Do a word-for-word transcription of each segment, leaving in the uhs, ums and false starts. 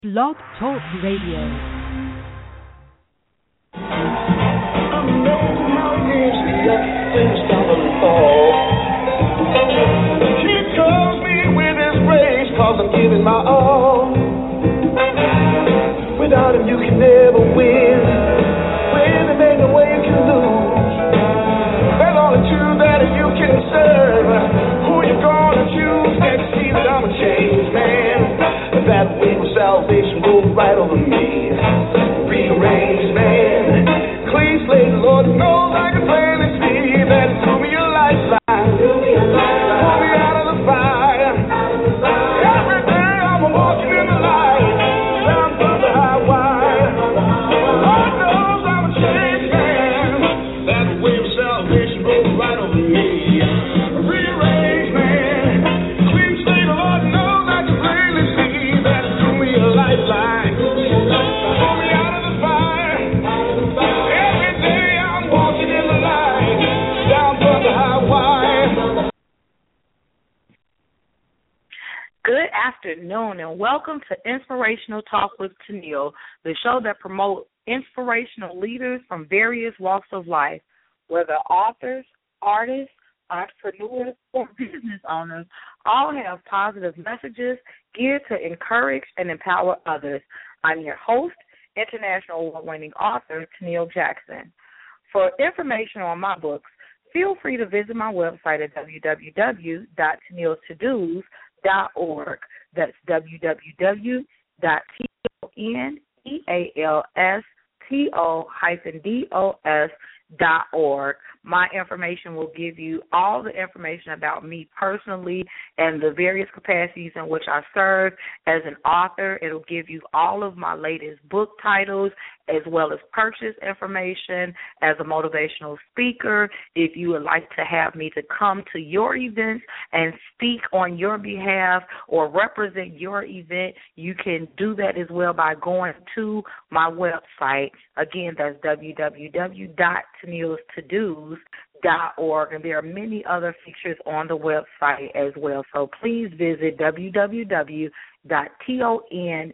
Blog Talk Radio. Amazing how years let things stumble and fall. He covers me with his grace, cause I'm giving my all. Without him you can never win. When there ain't no way you can lose. There's only two that you can serve. Who you gonna choose? Can't see that I'm a changed man. That wing of salvation goes right over me. Rearranged man. Clean slate, the Lord knows I can plainly see that He threw me a lifeline. Threw me a lifeline. Pulled me out of the fire. Every day I'm walking in the light. Down from the high wire. Lord knows I'm a changed man. That wave of salvation goes right over me. Rearranged man. Clean slate, the Lord knows I can plainly see that He threw me a lifeline. Pulled me out of the fire. Every day I'm walking in the light, down from the high wire. Good afternoon and welcome to Inspirational Talk with Tennille, the show that promotes inspirational leaders from various walks of life, whether authors, artists, entrepreneurs, or business owners, all have positive messages geared to encourage and empower others. I'm your host, international award-winning author, Tennille Jackson. For information on my books, feel free to visit my website at w w w dot tennille to dos dot org. That's w w w dot tennille dot org. My information will give you all the information about me personally and the various capacities in which I serve as an author. It'll give you all of my latest book titles as well as purchase information as a motivational speaker. If you would like to have me to come to your events and speak on your behalf or represent your event, you can do that as well by going to my website. Again, that's w w w dot tennille to dos dot org, and there are many other features on the website as well. So please visit w w w dot tennille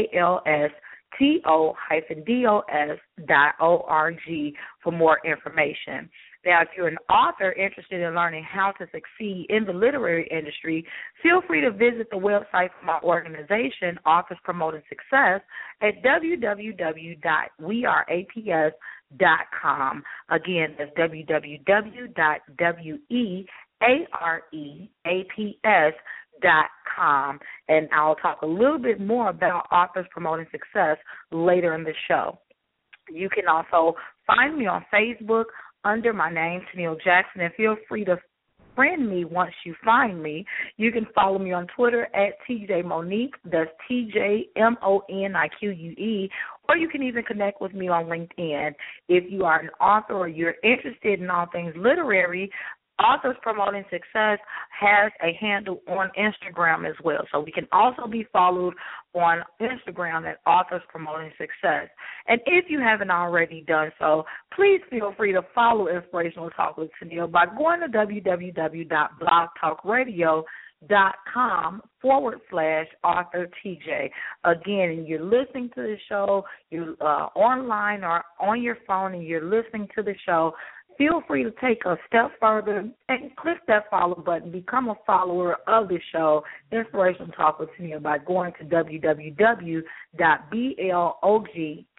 dot org for more information. Now, if you're an author interested in learning how to succeed in the literary industry, feel free to visit the website for my organization, Authors Promoting Success, at w w w dot we are a p s dot com. Again, that's w w w dot we are a p s dot com. And I'll talk a little bit more about Authors Promoting Success later in the show. You can also find me on Facebook under my name, Tennille Jackson, and feel free to friend me once you find me. You can follow me on Twitter at T J Monique, that's T J M O N I Q U E, or you can even connect with me on LinkedIn. If you are an author or you're interested in all things literary, Authors Promoting Success has a handle on Instagram as well. So we can also be followed on Instagram at Authors Promoting Success. And if you haven't already done so, please feel free to follow Inspirational Talk with Tennille by going to w w w dot blog talk radio dot com forward slash author T J. Again, you're listening to the show, you're uh, online or on your phone and you're listening to the show, feel free to take a step further and click that follow button. Become a follower of the show, Inspirational Talk with Tennille, by going to w w w dot blog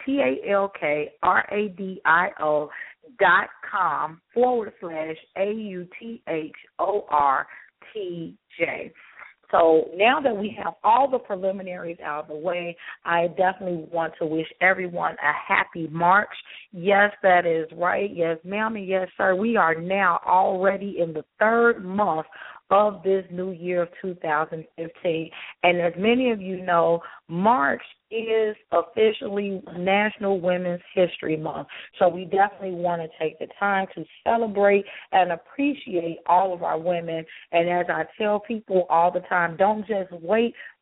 talkradio dot com forward slash A U T H O R T J. So now that we have all the preliminaries out of the way, I definitely want to wish everyone a happy March. Yes, that is right. Yes, ma'am, and yes, sir. We are now already in the third month of this new year of two thousand fifteen. And as many of you know, March is officially National Women's History Month. So we definitely want to take the time to celebrate and appreciate all of our women. And as I tell people all the time, don't just wait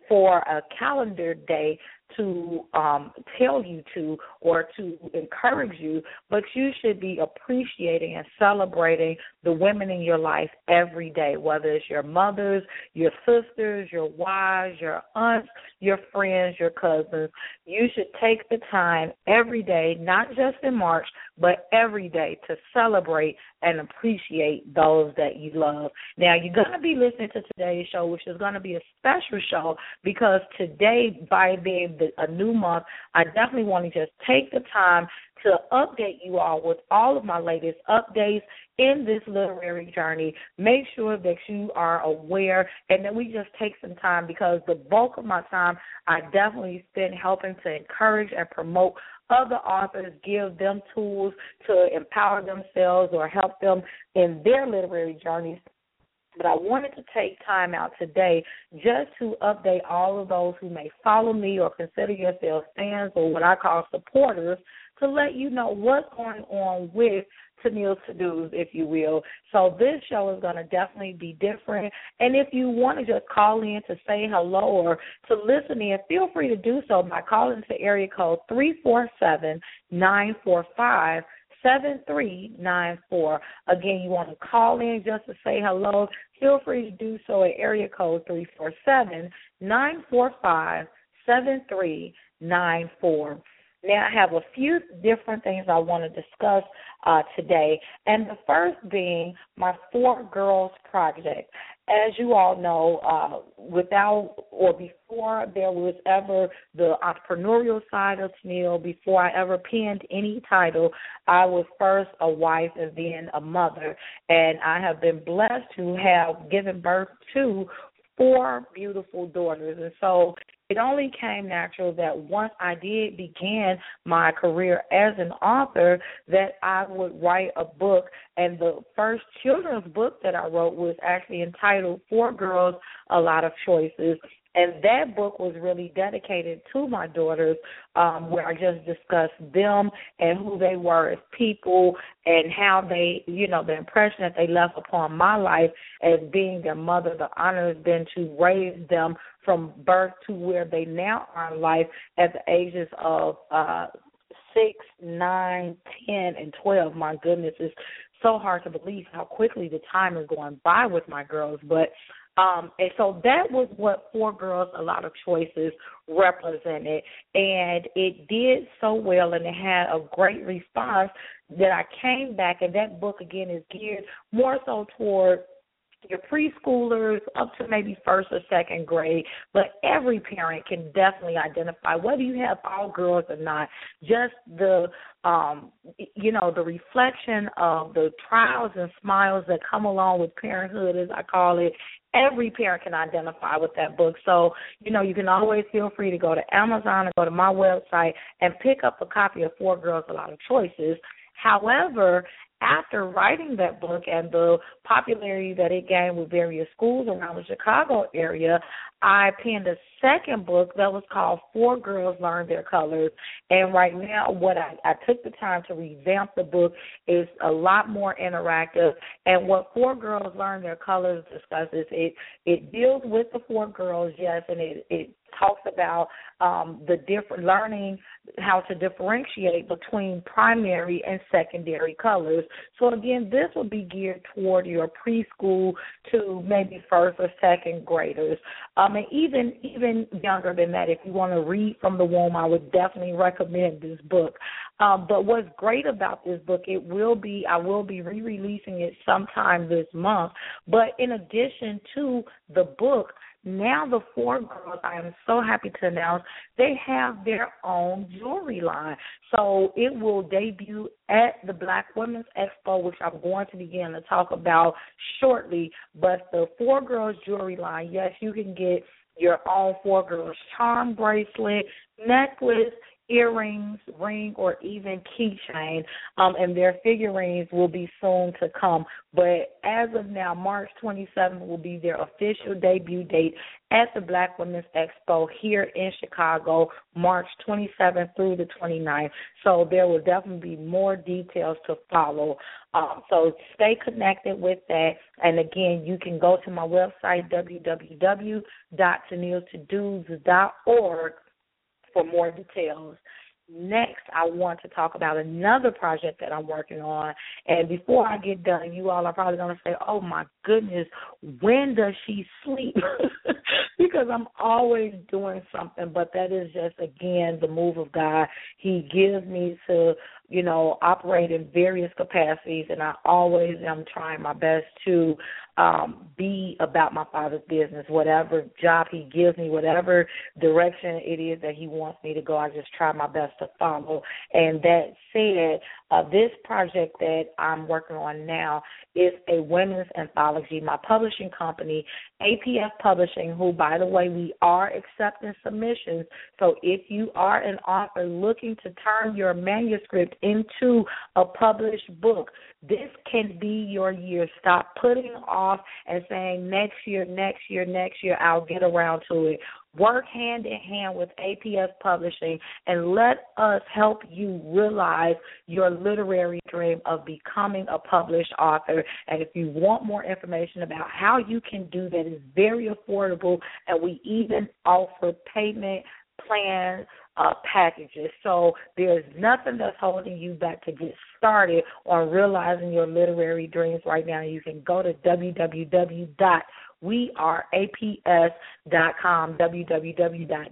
for a calendar day to um, tell you to or to encourage you, but you should be appreciating and celebrating the women in your life every day, whether it's your mothers, your sisters, your wives, your aunts, your friends, your cousins. You should take the time every day, not just in March, but every day to celebrate and appreciate those that you love. Now, you're going to be listening to today's show, which is going to be a special show because today, by being the, a new month, I definitely want to just take the time to update you all with all of my latest updates in this literary journey. Make sure that you are aware and that we just take some time because the bulk of my time I definitely spend helping to encourage and promote other authors, give them tools to empower themselves or help them in their literary journeys. But I wanted to take time out today just to update all of those who may follow me or consider yourselves fans or what I call supporters to let you know what's going on with Tennille's To-Dos, if you will. So this show is going to definitely be different. And if you want to just call in to say hello or to listen in, feel free to do so by calling to area code three four seven, nine four five, seven three nine four. Again, you want to call in just to say hello, feel free to do so at area code three four seven, nine four five, seven three nine four. Now, I have a few different things I want to discuss uh, today, and the first being my Four Girls Project. As you all know, uh, without or before there was ever the entrepreneurial side of Tennille, before I ever penned any title, I was first a wife and then a mother, and I have been blessed to have given birth to four beautiful daughters, and so it only came natural that once I did begin my career as an author that I would write a book, and the first children's book that I wrote was actually entitled Four Girls, A Lot of Choices. And that book was really dedicated to my daughters, um, where I just discussed them and who they were as people and how they, you know, the impression that they left upon my life as being their mother. The honor has been to raise them from birth to where they now are in life at the ages of uh, six, nine, ten, and twelve. My goodness, it's so hard to believe how quickly the time is going by with my girls, but Um, and so that was what Four Girls, A Lot of Choices represented. And it did so well, and it had a great response that I came back, and that book, again, is geared more so toward your preschoolers up to maybe first or second grade, but every parent can definitely identify, whether you have all girls or not, just the, um, you know, the reflection of the trials and smiles that come along with parenthood, as I call it. Every parent can identify with that book. So, you know, you can always feel free to go to Amazon or go to my website and pick up a copy of Four Girls, A Lot of Choices. However, after writing that book and the popularity that it gained with various schools around the Chicago area, I penned a second book that was called Four Girls Learn Their Colors. And right now, what I, I took the time to revamp the book is a lot more interactive. And what Four Girls Learn Their Colors discusses, it it deals with the four girls, yes, and it, it talks about um, the different learning how to differentiate between primary and secondary colors. So again, this will be geared toward your preschool to maybe first or second graders, um, and even even younger than that. If you want to read from the womb, I would definitely recommend this book. Um, but what's great about this book, it will be I will be re-releasing it sometime this month. But in addition to the book, now the Four Girls, I am so happy to announce, they have their own jewelry line. So it will debut at the Black Women's Expo, which I'm going to begin to talk about shortly. But the Four Girls jewelry line, yes, you can get your own Four Girls charm bracelet, necklace, earrings, ring, or even keychain, um, and their figurines will be soon to come. But as of now, March twenty-seventh will be their official debut date at the Black Women's Expo here in Chicago, March twenty-seventh through the twenty-ninth. So there will definitely be more details to follow. Um, so stay connected with that. And again, you can go to my website, w w w dot tennille todos dot org, for more details. Next, I want to talk about another project that I'm working on. And before I get done, you all are probably going to say, oh, my goodness, when does she sleep? Because I'm always doing something. But that is just, again, the move of God. He gives me to, you know, operate in various capacities, and I always am trying my best to um, be about my Father's business. Whatever job He gives me, whatever direction it is that He wants me to go, I just try my best to follow. And that said, uh, this project that I'm working on now is a women's anthology. My publishing company, A P F Publishing, who, by the way, we are accepting submissions. So if you are an author looking to turn your manuscript into a published book, this can be your year. Stop putting off and saying next year, next year, next year, I'll get around to it. Work hand in hand with A P S Publishing and let us help you realize your literary dream of becoming a published author. And if you want more information about how you can do that, it's very affordable, and we even offer payment plan uh, packages. So there's nothing that's holding you back to get started on realizing your literary dreams right now. You can go to w w w dot we are a p s dot com, w w w dot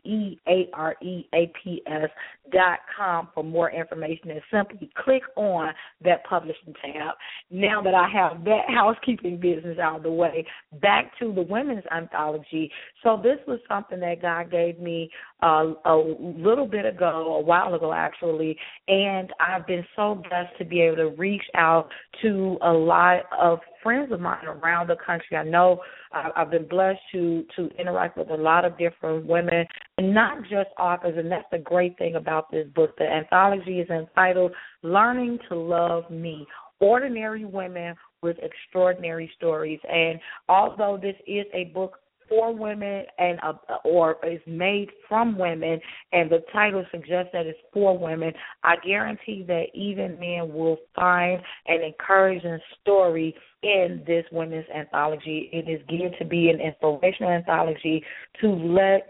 weareaps dot com for more information, and simply click on that publishing tab. Now that I have that housekeeping business out of the way, back to the women's anthology. So this was something that God gave me uh, a little bit ago, a while ago actually, and I've been so blessed to be able to reach out to a lot of friends of mine around the country. I know uh, I've been blessed to to interact with a lot of different women, and not just authors, and that's the great thing about this book. The anthology is entitled Learning to Love Me, Ordinary Women with Extraordinary Stories. And although this is a book for women and uh, or is made from women, and the title suggests that it's for women, I guarantee that even men will find an encouraging story in this women's anthology. It is geared to be an inspirational anthology to let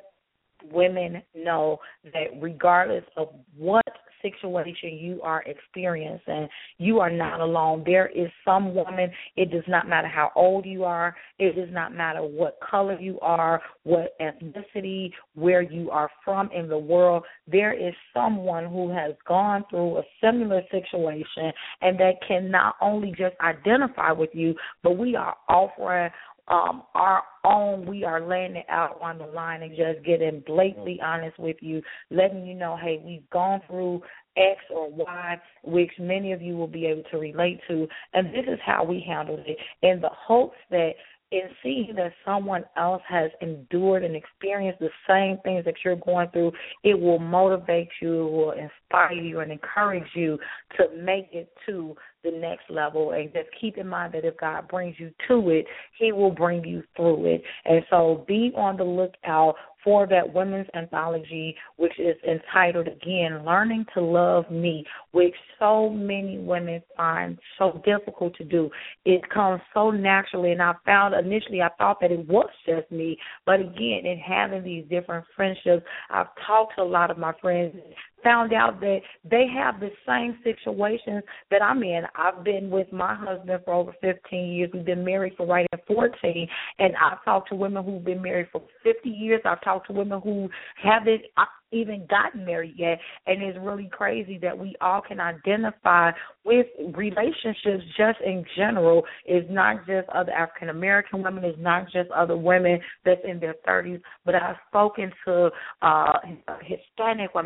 women know that regardless of what situation you are experiencing, you are not alone. There is some woman, it does not matter how old you are, it does not matter what color you are, what ethnicity, where you are from in the world, there is someone who has gone through a similar situation and that can not only just identify with you, but we are offering Um, our own, we are laying it out on the line and just getting blatantly honest with you, letting you know, hey, we've gone through X or Y, which many of you will be able to relate to, and this is how we handled it, in the hopes that in seeing that someone else has endured and experienced the same things that you're going through, it will motivate you, it will inspire you and encourage you to make it to the next level. And just keep in mind that if God brings you to it, He will bring you through it. And so be on the lookout for that women's anthology, which is entitled, again, Learning to Love Me, which so many women find so difficult to do. It comes so naturally, and I found initially I thought that it was just me, but again, in having these different friendships, I've talked to a lot of my friends, found out that they have the same situations that I'm in. I've been with my husband for over fifteen years. We've been married for right at fourteen, and I've talked to women who've been married for fifty years. I've talked to women who haven't even gotten married yet, and it's really crazy that we all can identify with relationships just in general. It's not just other African American women, it's not just other women that's in their thirties, but I've spoken to uh, Hispanic women, I've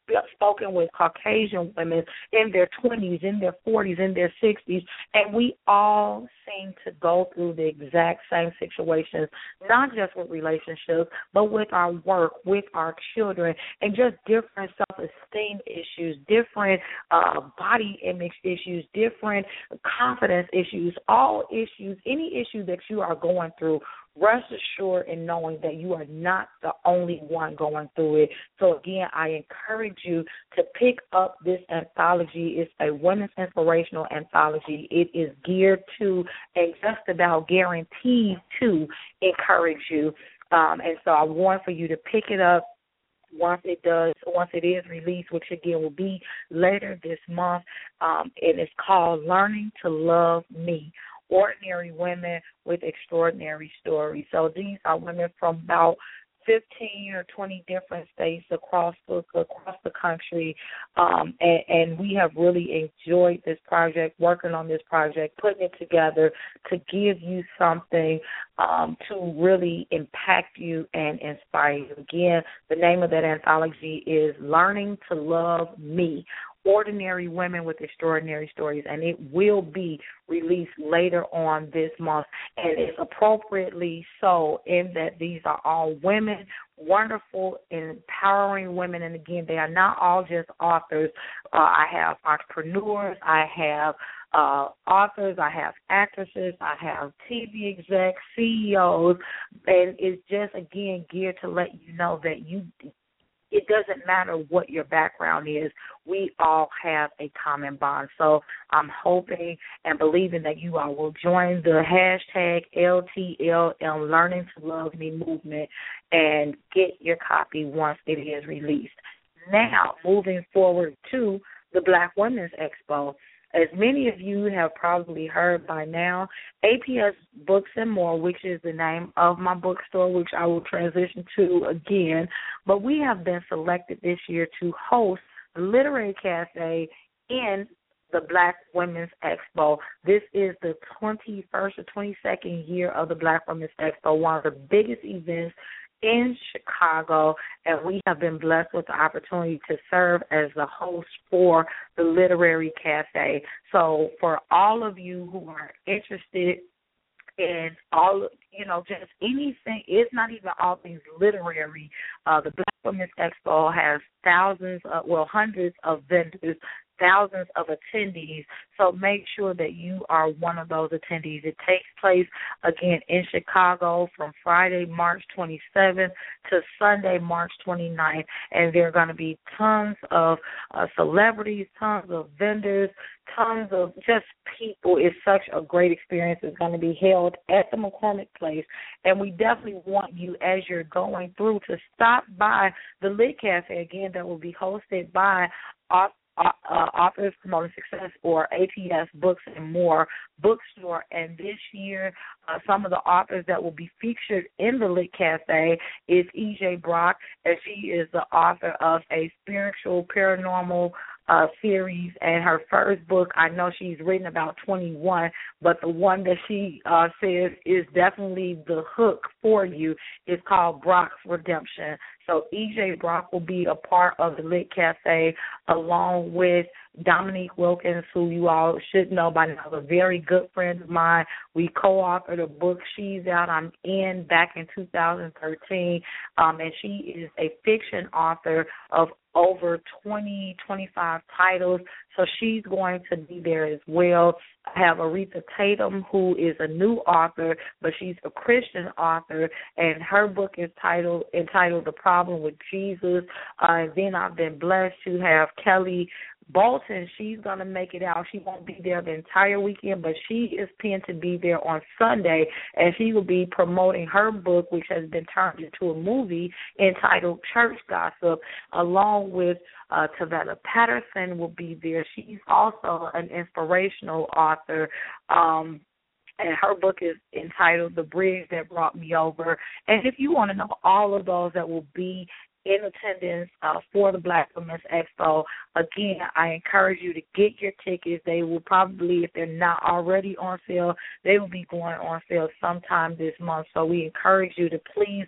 spoken with Caucasian women in their twenties, in their forties, in their sixties, and we all seem to go through the exact same situations, not just with relationships, but with our work, with our children, and just different self-esteem issues, different uh, body image issues, different confidence issues, all issues, any issue that you are going through. Rest assured in knowing that you are not the only one going through it. So, again, I encourage you to pick up this anthology. It's a women's inspirational anthology. It is geared to and just about guaranteed to encourage you. Um, and so I want for you to pick it up once it does, once it is released, which, again, will be later this month. Um, and it's called Learning to Love Me. Ordinary Women with Extraordinary Stories. So these are women from about fifteen or twenty different states across the, across the country, um, and, and we have really enjoyed this project, working on this project, putting it together to give you something um, to really impact you and inspire you. Again, the name of that anthology is Learning to Love Me. Ordinary Women with Extraordinary Stories, and it will be released later on this month, and it's appropriately so in that these are all women, wonderful, empowering women, and again, they are not all just authors. Uh, I have entrepreneurs, I have uh, authors, I have actresses, I have T V execs, C E Os, and it's just, again, geared to let you know that you it doesn't matter what your background is. We all have a common bond. So I'm hoping and believing that you all will join the hashtag L T L M Learning to Love Me movement and get your copy once it is released. Now, moving forward to the Black Women's Expo. As many of you have probably heard by now, A P S Books and More, which is the name of my bookstore, which I will transition to again, but we have been selected this year to host the Literary Cafe in the Black Women's Expo. This is the twenty-first or twenty-second year of the Black Women's Expo, one of the biggest events in Chicago, and we have been blessed with the opportunity to serve as the host for the Literary Cafe. So for all of you who are interested in all, you know, just anything, it's not even all things literary. Uh, the Black Women's Expo has thousands, of, well, hundreds of vendors, thousands of attendees, so make sure that you are one of those attendees. It takes place, again, in Chicago from Friday, March twenty-seventh to Sunday, March twenty-ninth, and there are going to be tons of uh, celebrities, tons of vendors, tons of just people. It's such a great experience. It's going to be held at the McCormick Place, and we definitely want you, as you're going through, to stop by the Lit Cafe, again, that will be hosted by our Uh, uh, Authors Promoting Success, or A P S Books and More bookstore. And this year, uh, some of the authors that will be featured in the Lit Cafe is E J Brock, and she is the author of a spiritual paranormal uh, series, and her first book, I know she's written about twenty-one, but the one that she uh, says is definitely the hook for you is called Brock's Redemption. So E J Brock will be a part of the Lit Cafe along with Dominique Wilkins, who you all should know by now, a very good friend of mine. We co-authored a book, She's Out, I'm In, back in two thousand thirteen, um, and she is a fiction author of over twenty, twenty-five titles, so she's going to be there as well. I have Aretha Tatum, who is a new author, but she's a Christian author, and her book is titled entitled The Problem with Jesus. Uh, and then I've been blessed to have Kelly Bolton. She's going to make it out. She won't be there the entire weekend, but she is pinned to be there on Sunday, and she will be promoting her book, which has been turned into a movie entitled Church Gossip, along with uh, Tavetta Patterson will be there. She's also an inspirational author. Um, And her book is entitled The Bridge That Brought Me Over. And if you want to know all of those that will be in attendance uh, for the Black Women's Expo, again, I encourage you to get your tickets. They will probably, if they're not already on sale, they will be going on sale sometime this month. So we encourage you to please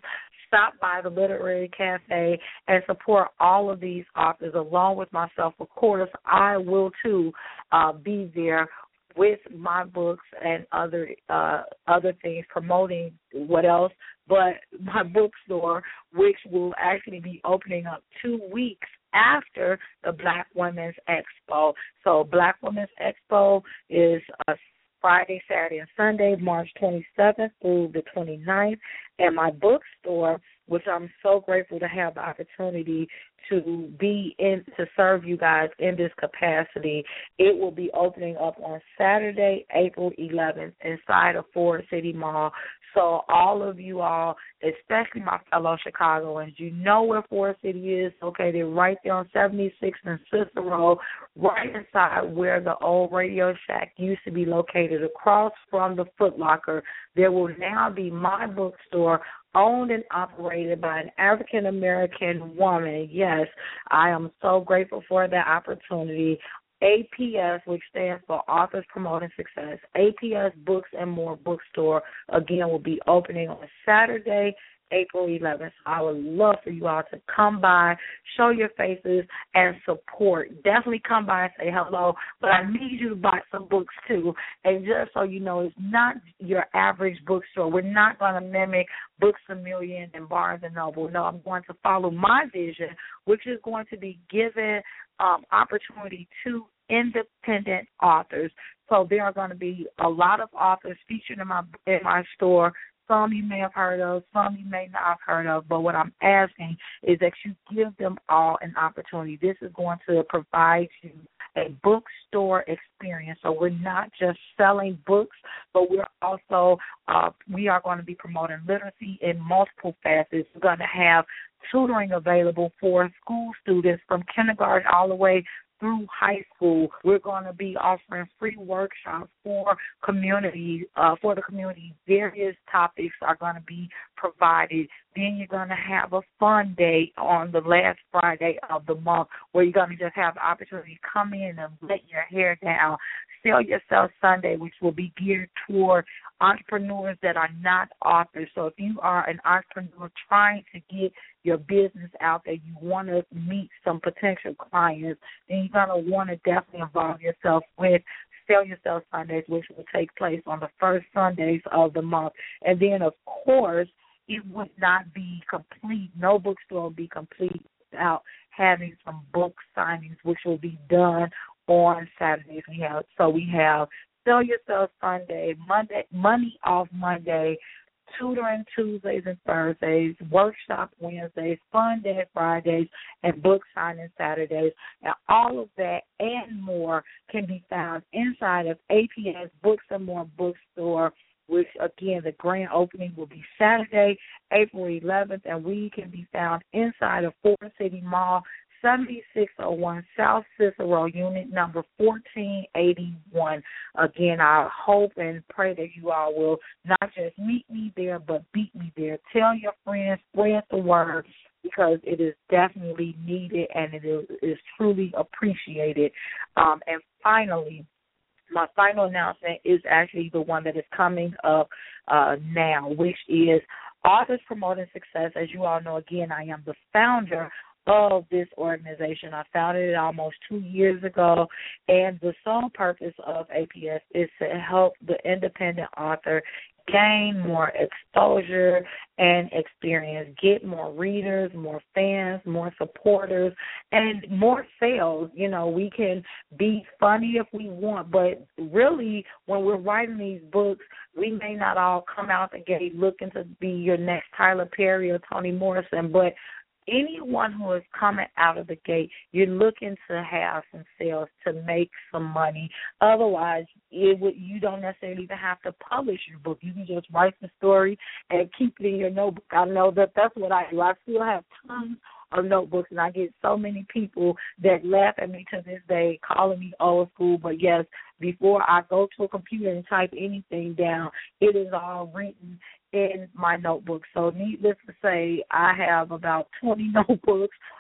stop by the Literary Cafe and support all of these authors along with myself. Of course, I will, too, uh, be there with my books and other uh, other things, promoting what else, but my bookstore, which will actually be opening up two weeks after the Black Women's Expo. So Black Women's Expo is a Friday, Saturday, and Sunday, March twenty-seventh through the twenty-ninth. And my bookstore, which I'm so grateful to have the opportunity to be in, to serve you guys in this capacity, it will be opening up on Saturday, April eleventh, inside of Ford City Mall. So all of you all, especially my fellow Chicagoans, you know where Ford City is, located right there on seventy-sixth and Cicero, right inside where the old Radio Shack used to be located, across from the Foot Locker. There will now be my bookstore, owned and operated by an African-American woman. Yes, I am so grateful for that opportunity. A P S, which stands for Authors Promoting Success, A P S Books and More Bookstore, again, will be opening on Saturday, April eleventh. So I would love for you all to come by, show your faces, and support. Definitely come by and say hello, but I need you to buy some books, too. And just so you know, it's not your average bookstore. We're not going to mimic Books A Million and Barnes and Noble. No, I'm going to follow my vision, which is going to be giving um, opportunity to independent authors. So there are going to be a lot of authors featured in my in my store. Some you may have heard of, some you may not have heard of, but what I'm asking is that you give them all an opportunity. This is going to provide you a bookstore experience. So we're not just selling books, but we're also, uh, we are going to be promoting literacy in multiple facets. We're going to have tutoring available for school students from kindergarten all the way through high school. We're going to be offering free workshops for community, uh, for the community. Various topics are going to be provided. Then you're going to have a fun day on the last Friday of the month where you're going to just have the opportunity to come in and let your hair down. Sell Yourself Sunday, which will be geared toward entrepreneurs that are not authors. So if you are an entrepreneur trying to get your business out there, you want to meet some potential clients, then you're going to want to definitely involve yourself with Sell Yourself Sundays, which will take place on the first Sundays of the month. And then, of course, it would not be complete. No bookstore will be complete without having some book signings, which will be done on Saturdays. We have so we have Sell Yourself Sunday, Monday, Money Off Monday, tutoring Tuesdays and Thursdays, workshop Wednesdays, fun day Fridays, and book signing Saturdays. And all of that and more can be found inside of A P S Books and More Bookstore, which, again, the grand opening will be Saturday, April eleventh, and we can be found inside of Ford City Mall, seventy-six oh one South Cicero, unit number fourteen eighty-one. Again, I hope and pray that you all will not just meet me there, but beat me there. Tell your friends, spread the word, because it is definitely needed and it is, is truly appreciated. Um, and finally, my final announcement is actually the one that is coming up uh, now, which is Authors Promoting Success. As you all know, again, I am the founder of this organization. I founded it almost two years ago, and the sole purpose of A P S is to help the independent author gain more exposure and experience, get more readers, more fans, more supporters, and more sales. You know, we can be funny if we want, but really when we're writing these books, we may not all come out the gate looking to be your next Tyler Perry or Toni Morrison, but anyone who is coming out of the gate, you're looking to have some sales to make some money. Otherwise, it would, you don't necessarily even have to publish your book. You can just write the story and keep it in your notebook. I know that that's what I do. I still have tons of notebooks, and I get so many people that laugh at me to this day, calling me old school. But, yes, before I go to a computer and type anything down, it is all written in my notebook. So needless to say, I have about twenty notebooks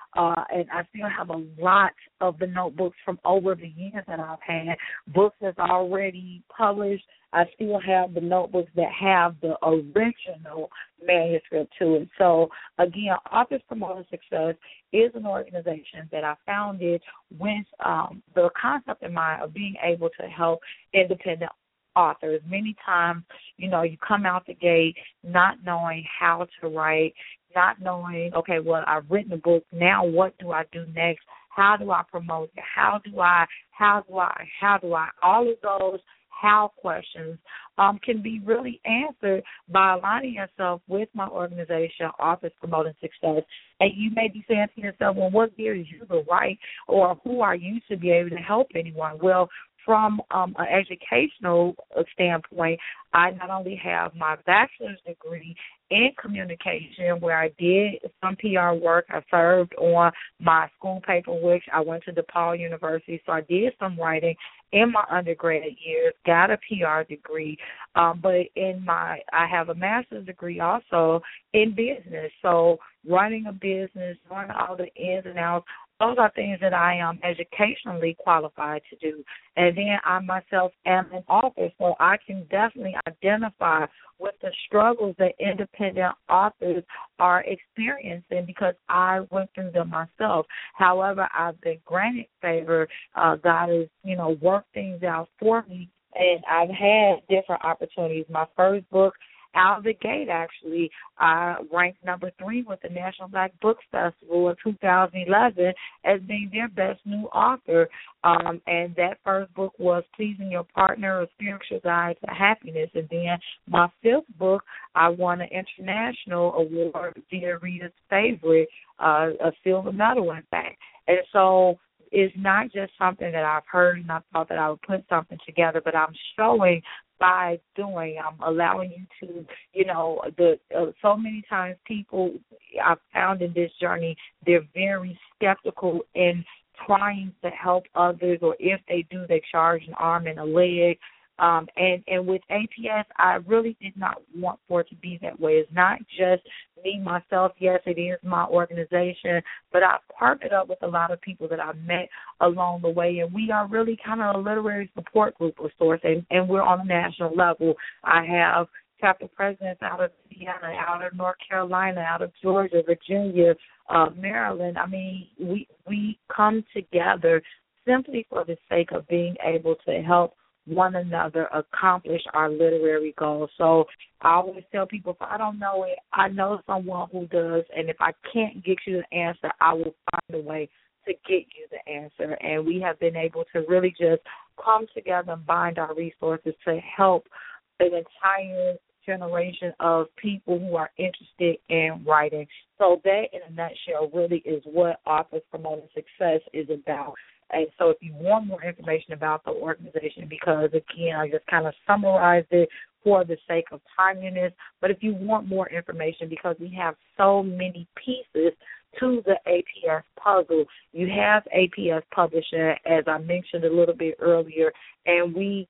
uh, and I still have a lot of the notebooks from over the years that I've had. Books that's already published, I still have the notebooks that have the original manuscript to it. So, again, Authors Promoting Success is an organization that I founded with um, the concept in mind of being able to help independent authors. Many times, you know, you come out the gate not knowing how to write, not knowing, okay, well, I've written a book, now what do I do next? How do I promote it? How do I, how do I, how do I? All of those how questions um, can be really answered by aligning yourself with my organization, Authors Promoting Success. And you may be saying to yourself, well, what gears you to write, or who are you to be able to help anyone? Well, from um, an educational standpoint, I not only have my bachelor's degree in communication, where I did some P R work. I served on my school paper, which I went to DePaul University, so I did some writing in my undergrad years, got a P R degree, um, but in my, I have a master's degree also in business. So running a business, knowing all the ins and outs, those are things that I am educationally qualified to do. And then I myself am an author, so I can definitely identify with the struggles that independent authors are experiencing because I went through them myself. However, I've been granted favor. Uh, God has, you know, worked things out for me, and I've had different opportunities. My first book, out of the gate, actually, I ranked number three with the National Black Book Festival in two thousand eleven as being their best new author. Um, and that first book was Pleasing Your Partner, A Spiritual Guide to Happiness. And then my fifth book, I won an international award via Reader's Favorite, uh, a silver medal, in fact. And so it's not just something that I've heard and I thought that I would put something together, but I'm showing by doing. I'm allowing you to, you know, the uh, so many times people I've found in this journey, they're very skeptical in trying to help others, or if they do, they charge an arm and a leg. Um, and, and with A P S, I really did not want for it to be that way. It's not just me, myself. Yes, it is my organization, but I've partnered up with a lot of people that I've met along the way, and we are really kind of a literary support group of sorts, and, and we're on a national level. I have chapter presidents out of Indiana, out of North Carolina, out of Georgia, Virginia, uh, Maryland. I mean, we we come together simply for the sake of being able to help one another accomplish our literary goals. So I always tell people, if I don't know it, I know someone who does, and if I can't get you the answer, I will find a way to get you the answer. And we have been able to really just come together and bind our resources to help an entire generation of people who are interested in writing. So that, in a nutshell, really is what Authors Promoting Success is about. And so if you want more information about the organization, because, again, I just kind of summarized it for the sake of timeliness, but if you want more information, because we have so many pieces to the A P S puzzle, you have A P S Publishing, as I mentioned a little bit earlier, and we,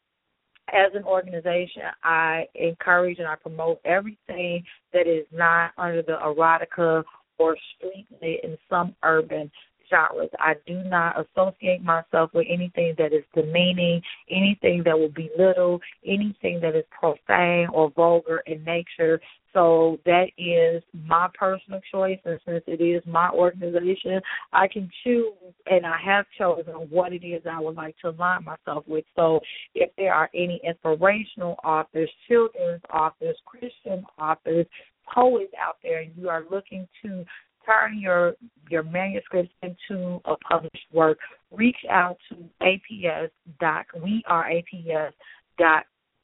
as an organization, I encourage and I promote everything that is not under the erotica or street lit in some urban genres. I do not associate myself with anything that is demeaning, anything that will belittle, anything that is profane or vulgar in nature. So that is my personal choice, and since it is my organization, I can choose, and I have chosen what it is I would like to align myself with. So if there are any inspirational authors, children's authors, Christian authors, poets out there, and you are looking to turn your your manuscripts into a published work, reach out to A P S dot we are A P S dot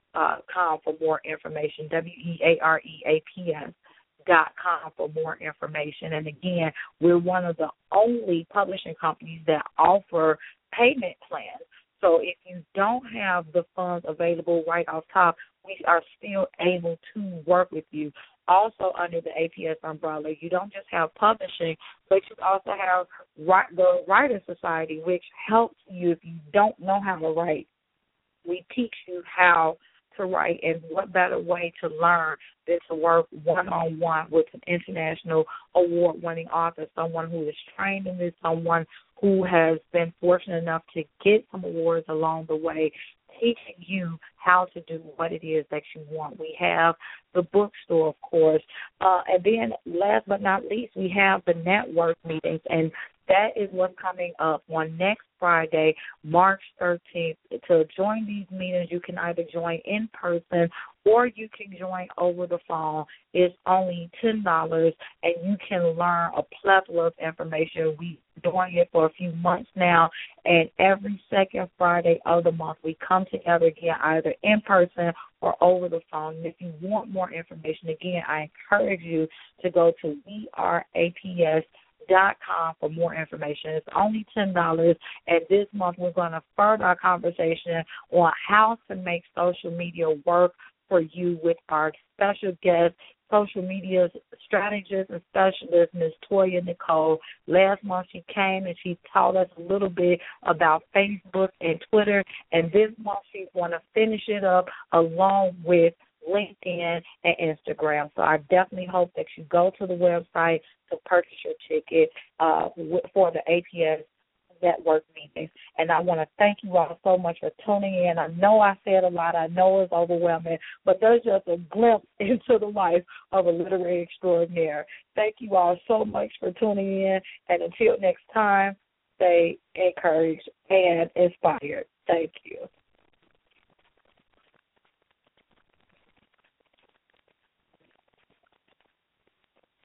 com for more information. W E A R E A P S dot com for more information. And again, we're one of the only publishing companies that offer payment plans. So if you don't have the funds available right off top, we are still able to work with you. Also, under the A P S umbrella, you don't just have publishing, but you also have the Writers Society, which helps you if you don't know how to write. We teach you how to write, and what better way to learn than to work one-on-one with an international award-winning author, someone who is trained in this, someone who has been fortunate enough to get some awards along the way, teaching you how to do what it is that you want. We have the bookstore, of course. Uh, and then last but not least, we have the network meetings, and that is what's coming up on next Friday, March thirteenth. To join these meetings, you can either join in person or you can join over the phone. It's only ten dollars, and you can learn a plethora of information. We've been doing it for a few months now, and every second Friday of the month, we come together again, either in person or over the phone. And if you want more information, again, I encourage you to go to we are A P S dot com for more information. It's only ten dollars, and this month we're going to further our conversation on how to make social media work for you with our special guest, social media strategist and specialist, Miz Toya Nicole. Last month she came and she taught us a little bit about Facebook and Twitter, and this month she's going to finish it up along with LinkedIn and Instagram. So I definitely hope that you go to the website to purchase your ticket uh, for the A P S network meetings. And I want to thank you all so much for tuning in. I know I said a lot. I know it's overwhelming, but there's just a glimpse into the life of a literary extraordinaire. Thank you all so much for tuning in. And until next time, stay encouraged and inspired. Thank you.